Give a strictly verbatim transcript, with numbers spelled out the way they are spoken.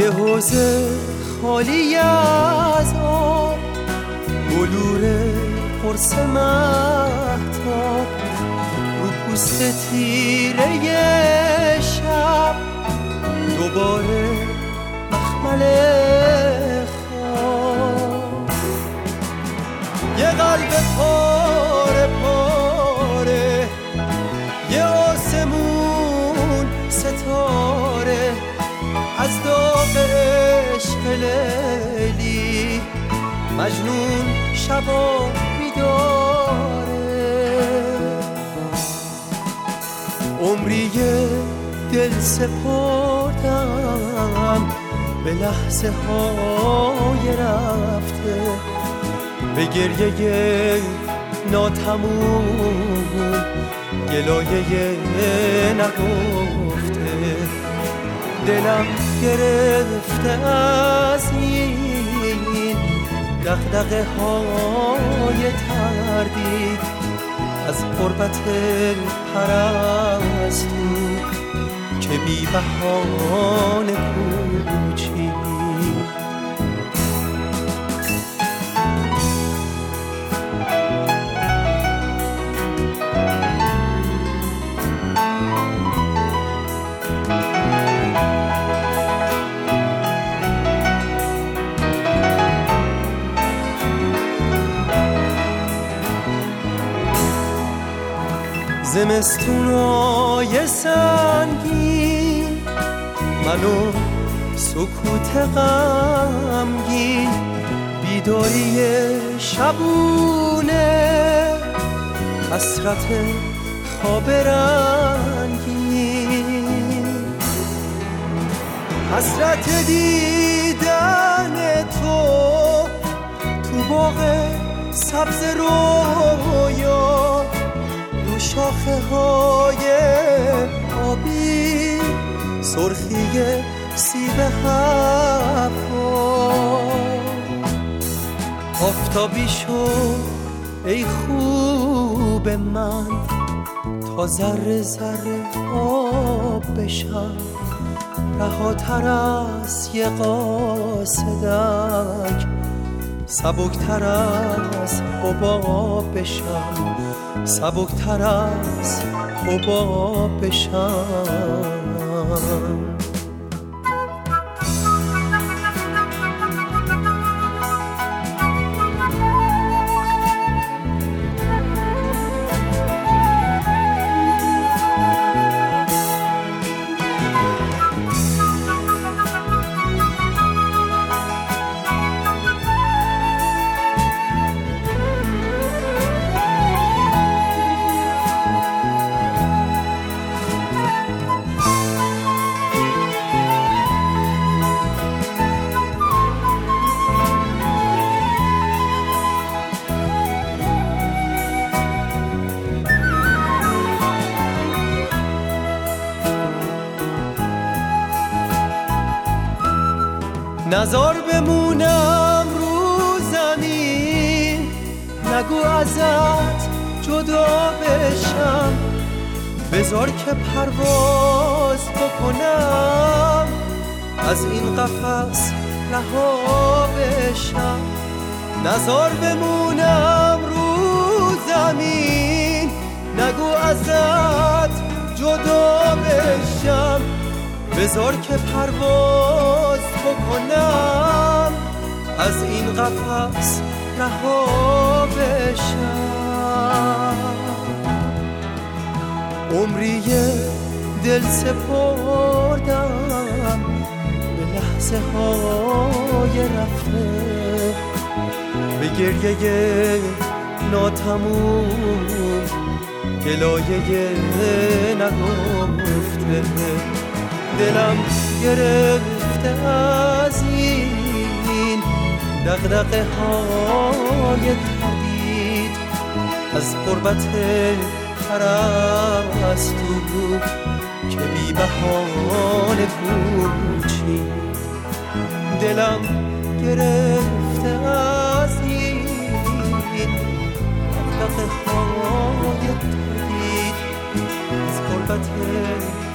یه حوضه خالی از آب، بلور قرص مهتاب، رو پوست تیره شب دوباره مخمل خواب. یه قلب پاره پاره، یه آسمون ستاره، از داغ عشق لیلی مجنون شبا میداره. عمری دل سپردم به لحظه های رفته، به گریه ناتموم گلایه نگفته. دلم گرفته از این دغدغه های تردید، از قربت پرستو که بی بهانه کوچید. زمستونای سنگین، منو سکوت غمگین، بیداری شبونه، حسرت خواب رنگین، حسرت دیدن تو تو باغ سبز رویا، شاخه های آبی، سرخی سیب هوا. آفتابی شو ای خوب من، تا ذره ذره آب بشم، رهاتر از یه قاصدک، سبکتر از حباب بشم، سبکتر از حباب بشم. نزار بمونم رو زمین، نگو ازت جدا بشم، بذار که پرواز بکنم، از این قفس رها بشم. نزار بمونم رو زمین، نگو ازت جدا بشم، بذار که پرواز بکنم، از این قفس رها بشم. عمری دل سپردم به لحظه های رفته، به گریه ناتموم گلایه نگفته. دلم گرفته از این دغدغه های تردید، از قربت پرستو که بی بهانه کوچید. دلم گرفته از این دغدغه های تردید، از قربت